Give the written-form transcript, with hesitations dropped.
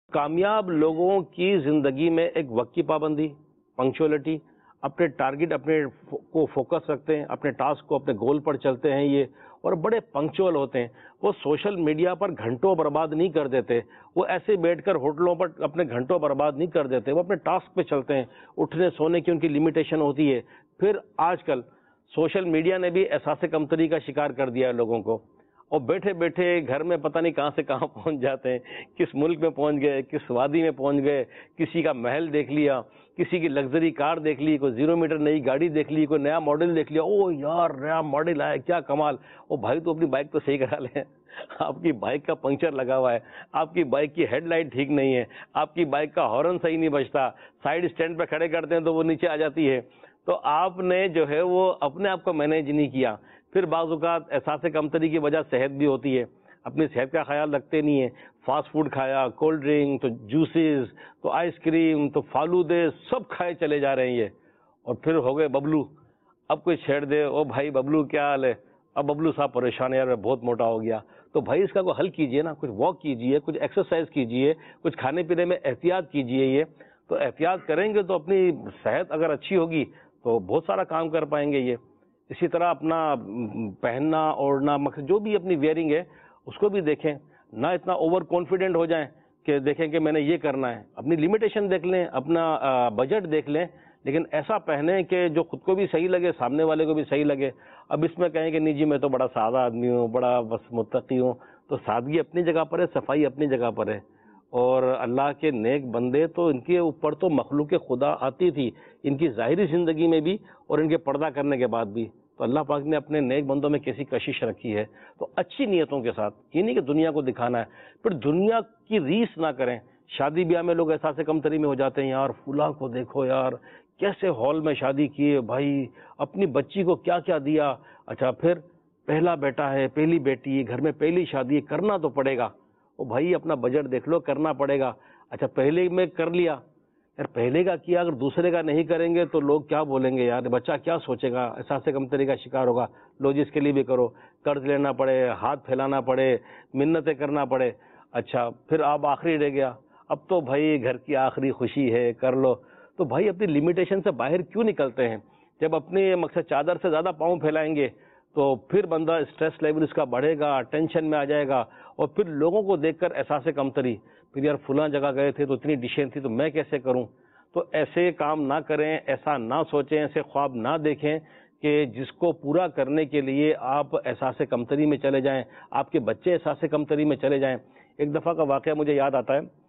کامیاب لوگوں کی زندگی میں ایک وقت کی پابندی، پنکچولیٹی، اپنے ٹارگٹ کو فوکس رکھتے ہیں، اپنے ٹاسک کو، اپنے گول پر چلتے ہیں یہ، اور بڑے پنکچوئل ہوتے ہیں۔ وہ سوشل میڈیا پر گھنٹوں برباد نہیں کر دیتے، وہ ایسے بیٹھ کر ہوٹلوں پر اپنے گھنٹوں برباد نہیں کر دیتے، وہ اپنے ٹاسک پہ چلتے ہیں۔ اٹھنے سونے کی ان کی لمیٹیشن ہوتی ہے۔ پھر آج کل سوشل میڈیا نے بھی احساس کمتری کا شکار کر دیا ہے لوگوں کو، اور بیٹھے بیٹھے گھر میں پتہ نہیں کہاں سے کہاں پہنچ جاتے ہیں، کس ملک میں پہنچ گئے، کس وادی میں پہنچ گئے، کسی کا محل دیکھ لیا، کسی کی لگژری کار دیکھ لی، کوئی 0 میٹر نئی گاڑی دیکھ لی، کوئی نیا ماڈل دیکھ لیا، او یار نیا ماڈل آیا کیا کمال۔ او بھائی تو اپنی بائک تو صحیح کرا لیں، آپ کی بائک کا پنکچر لگا ہوا ہے، آپ کی بائک کی ہیڈ لائٹ ٹھیک نہیں ہے، آپ کی بائک کا ہارن صحیح نہیں بجتا، سائیڈ اسٹینڈ پہ کھڑے کرتے ہیں تو وہ نیچے آ جاتی ہے۔ تو آپ نے جو ہے وہ اپنے آپ کو مینیج نہیں کیا۔ پھر بعض اوقات احساس کمتری کی وجہ صحت بھی ہوتی ہے، اپنی صحت کا خیال رکھتے نہیں ہیں، فاسٹ فوڈ کھایا، کولڈ ڈرنک، تو جوسز، تو آئس کریم، تو فالودے، سب کھائے چلے جا رہے ہیں یہ، اور پھر ہو گئے ببلو۔ اب کوئی چھیڑ دے، او بھائی ببلو کیا حال ہے، اب ببلو صاحب پریشان ہے یار میں بہت موٹا ہو گیا۔ تو بھائی اس کا کوئی حل کیجئے نا، کچھ واک کیجئے، کچھ ایکسرسائز کیجئے، کچھ کھانے پینے میں احتیاط کیجئے۔ یہ تو احتیاط کریں گے تو اپنی صحت اگر اچھی ہوگی تو بہت سارا کام کر پائیں گے یہ۔ اسی طرح اپنا پہننا اوڑھنا، جو بھی اپنی ویئرنگ ہے اس کو بھی دیکھیں، نہ اتنا اوور کانفیڈنٹ ہو جائیں کہ دیکھیں کہ میں نے یہ کرنا ہے۔ اپنی لمیٹیشن دیکھ لیں، اپنا بجٹ دیکھ لیں، لیکن ایسا پہنیں کہ جو خود کو بھی صحیح لگے، سامنے والے کو بھی صحیح لگے۔ اب اس میں کہیں کہ نہیں جی میں تو بڑا سادہ آدمی ہوں، بڑا بس متقی ہوں، تو سادگی اپنی جگہ پر ہے، صفائی اپنی جگہ پر ہے، اور اللہ کے نیک بندے تو ان کے اوپر تو مخلوق خدا آتی تھی، ان کی ظاہری زندگی میں بھی اور ان کے پردہ کرنے کے بعد بھی۔ تو اللہ پاک نے اپنے نیک بندوں میں کیسی کشش رکھی ہے۔ تو اچھی نیتوں کے ساتھ، یہ نہیں کہ دنیا کو دکھانا ہے، پھر دنیا کی ریس نہ کریں۔ شادی بیاہ میں لوگ احساس کمتری میں ہو جاتے ہیں، یار فلاں کو دیکھو یار کیسے ہال میں شادی کیے، بھائی اپنی بچی کو کیا کیا دیا۔ اچھا پھر پہلا بیٹا ہے، پہلی بیٹی ہے، گھر میں پہلی شادی ہے، کرنا تو پڑے گا۔ او بھائی اپنا بجٹ دیکھ لو، کرنا پڑے گا۔ اچھا پہلے میں کر لیا، یار پہلے کا کیا، اگر دوسرے کا نہیں کریں گے تو لوگ کیا بولیں گے، یار بچہ کیا سوچے گا، احساس کمتری کا شکار ہوگا۔ لو جس کے لیے بھی کرو، قرض لینا پڑے، ہاتھ پھیلانا پڑے، منتیں کرنا پڑے۔ اچھا پھر آپ آخری رہ گیا، اب تو بھائی گھر کی آخری خوشی ہے، کر لو۔ تو بھائی اپنی لمیٹیشن سے باہر کیوں نکلتے ہیں؟ جب اپنی مقصد چادر سے زیادہ پاؤں پھیلائیں گے تو پھر بندہ اسٹریس لیول اس کا بڑھے گا، ٹینشن میں آ جائے گا، اور پھر لوگوں کو دیکھ کر احساس کمتری، پھر یار فلاں جگہ گئے تھے تو اتنی ڈشیں تھی تو میں کیسے کروں۔ تو ایسے کام نہ کریں، ایسا نہ سوچیں، ایسے خواب نہ دیکھیں کہ جس کو پورا کرنے کے لیے آپ احساس کمتری میں چلے جائیں، آپ کے بچے احساس کمتری میں چلے جائیں۔ ایک دفعہ کا واقعہ مجھے یاد آتا ہے،